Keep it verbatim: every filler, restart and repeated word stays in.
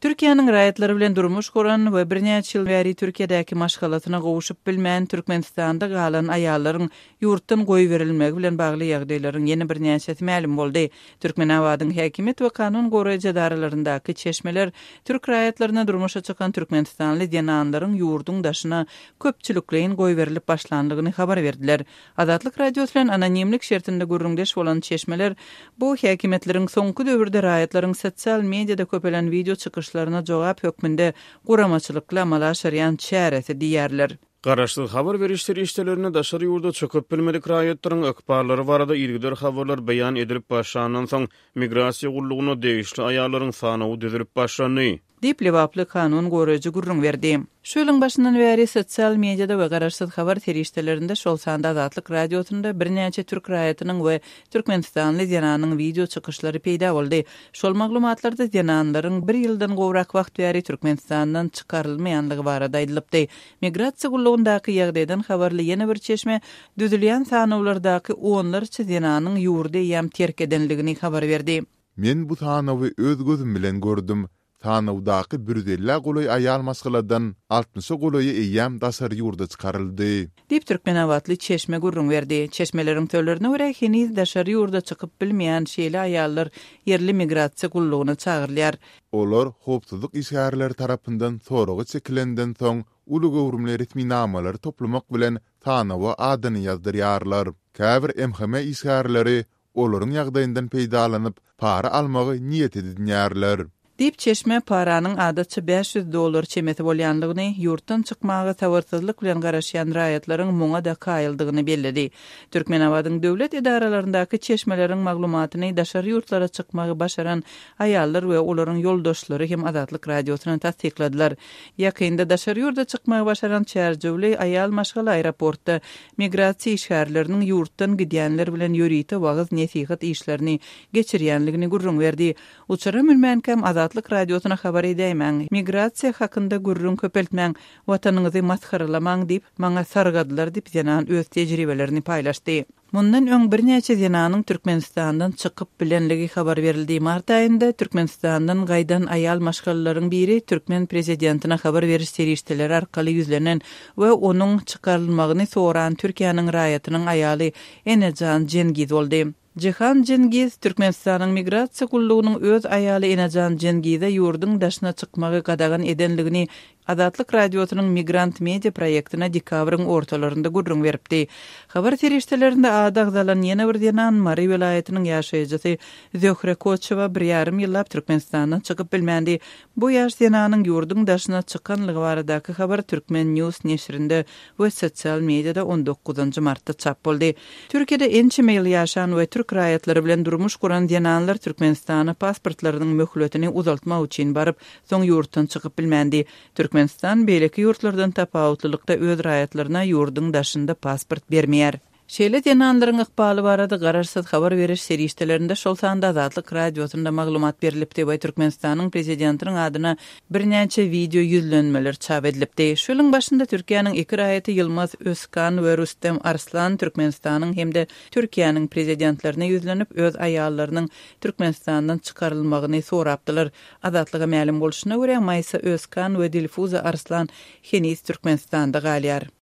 Türkiýanyň raýatlary bilen durmuş guran we birnäçe ýyl bäri Türkiýedäki maşgalatyna gowuşup bilmän Türkmenistanda galan aýallaryň ýurtdan goý berilmegi bilen bagly ýagdaýlaryň ýene birnäçesi ma'lum boldy. Türkmenawadyň häkimet we kanun goraýjy daralaryndaky çeşmeler türk raýatlaryna durmuşa çykan Türkmenistanly denanlaryň ýurdun daşyna köpçülikleýin goý berilip başlandygyny habar berdiler. Azatlyk radiosu bilen anonimlik şertinde gürrüňdeş bolan çeşmeler bu häkimetleriň soňky döwürde raýatlaryň sosial mediada köpelen video çykyş larına jogap hökmünde guramaçylykla amala şerýän çäresi diýerler. Garaşlyk habar berişleri işlelerine daşary ýurda çöküp bilmedik raýatlaryň ökbarlary barada ilgidar habarlar beýan edilip başlandan soň migrasiýa gullugyna degişli aýallaryň sanawy düzülip başlandy. Dip lewaply kanun goraýjy gurrun berdi. Şu ýylyň başyndan bäri sosial mediada we garaşsyz habar terişdelerinde şol sanda Azatlyk radiosunda birnäçe türk raýatynyň we Türkmenistanly denanyň video çykyşlary peýda boldy. Şol maglumatlarda denanlaryň bir ýyldan gowrak wagt bäri Türkmenistandan çykarylmaýanlygy barada aýdylypdy. Migrasiýa gullugyndaky ýagdaýdan habarly ýene bir çeşme düzülýän sanawlardaky onlarça denanyň ýurda ýam terk edenligini habar berdi. Men bu sanawy öz gözüm bilen gördüm. Tanawdaky birdeýle goloy aýal maskaladan altmyş goloy eýem dasar ýurda çykaryldy. Dip Türkmenawatly çeşme gurrun berdi. Çeşmeleriň tölerine görä heniz daşary ýurda çykyp bilmeýän şeýle aýallar yerli migrasiýa gullugyna çagyrylýar. Olar howpsuzlyk işgärleri tarapyndan soragy çekilenden soň uly gowrumly resmi namalary toplamak bilen tanawa adyny ýazdyrýarlar. Käbir M H M işgärleri olaryň ýagdaýyndan peýdalanyp para almagy niýet edýärler. Dip çeşme paranyň adatça beş yüz dollar çemeti bolýanlygyny, ýurtdan çykmagy tawarsızlyk bilen garaşýan raýatlaryň muňa da kaýyldygyny bellidi. Türkmenawadyň döwlet idaralaryndaky çeşmeleriň maglumatyny daşary ýurtlara çykmagy başaran aýallar we olaryň ýoldaşlary hem Azatlyk radiosyna tasdikladylar. Ýakynda daşary ýurda çykmagy başaran çärjewli aýal Maşgal aeroportda migrasiýa işgärleriniň ýurtdan gidýänler bilen ýörite wagyz nesihat işlerini geçirýänligini gurrun berdi. Uçara mülmenkem Azatlyk radiosuna habar edäýmäň. Migrasiýa hakynda gurrun köpeltmäň, watanyňyzy maskaralamaň dip maňa sargadylar dip denan öz tejribelerini paýlaşdy. Mundan öň birnäçe denanyň Türkmenistandan çykyp bilenligi habar berildi. Mart aýynda Türkmenistandan gaýdan aýal maşgallaryň biri Türkmen prezidentine habar beriş serişdeleri arkaly ýüzlenen we onuň çykarylmagyny soran Türkiýanyň raýatynyň aýaly Enejan Cengiz boldy. Cihan Cengiz Türkmenistanyň migrasiýa gullugynyň öz aýaly Enejan Cengiz'e ýurdun daşyna çykmagy gadagan edenligini Azatlyk radiosynyň migrant media proýektine dekabrň ortalarynda gurrun beripdi. Habar terişdelerinde adagdalan ýene bir denan Mari welaýatynyň ýaşaýjysy Zöhre Koçewa bir ýarym ýyllap Türkmenistandan çykyp bilmändi. Bu ýaş denanyň ýurdun daşyna çykanlygy baradaky habar Türkmen News neşrinde we sosial mediada on dokuzunçy martda çap boldy. Türkiýede ençe ýyl ýaşan we türk raýatlary bilen durmuş guran denanlar Türkmenistana pasportlarynyň möhletini uzaltmak üçin baryp soň ýurtdan çykyp bilmändi. Türkmenistan beýleki ýurtlardan tapawutlylykda öz raýatlaryna ýurdun daşynda pasport bermeýär. Şeýle denanlaryň ykbaly barada garaşsyz habar beriş serişdelerinde şol sanda Azatlyk radiosunda maglumat berilipdi we Türkmenistanyň prezidentiniň adyna birnäçe video ýüzlenmeler çap edilipdi. Şu ýylyň başynda Türkiýanyň iki raýaty Yılmaz Özkan we Rustem Arslan Türkmenistanyň hemde Türkiýanyň prezidentlerine ýüzlenip öz aýallarynyň Türkmenistandan çykarylmagyny sorapdylar. Azatlyga ma'lum bolşyna görä Maysa Özkan we Dilfuza Arslan heniz Türkmenistanda galýar.